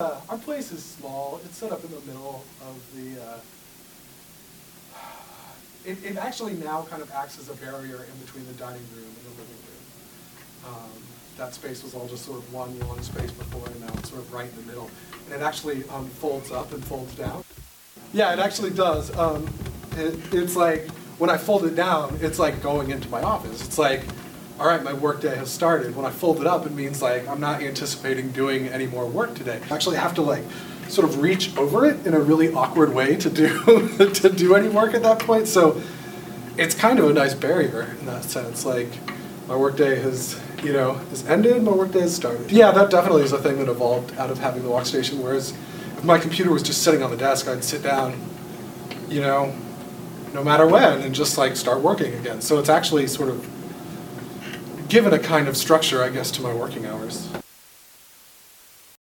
Our place is small. It's set up in the middle of the, it actually now kind of acts as a barrier in between the dining room and the living room. That space was all just sort of one long space before, and now it's sort of right in the middle. And it actually folds up and folds down. Yeah, it actually does. It's like, when I fold it down, it's like going into my office. It's like, all right, my workday has started. When I fold it up, it means like I'm not anticipating doing any more work today. I actually have to like sort of reach over it in a really awkward way to do to do any work at that point. So it's kind of a nice barrier in that sense. Like my workday has, has ended. My workday has started. Yeah, that definitely is a thing that evolved out of having the workstation. Whereas if my computer was just sitting on the desk, I'd sit down, no matter when, and just like start working again. So it's actually sort of given a kind of structure, I guess, to my working hours.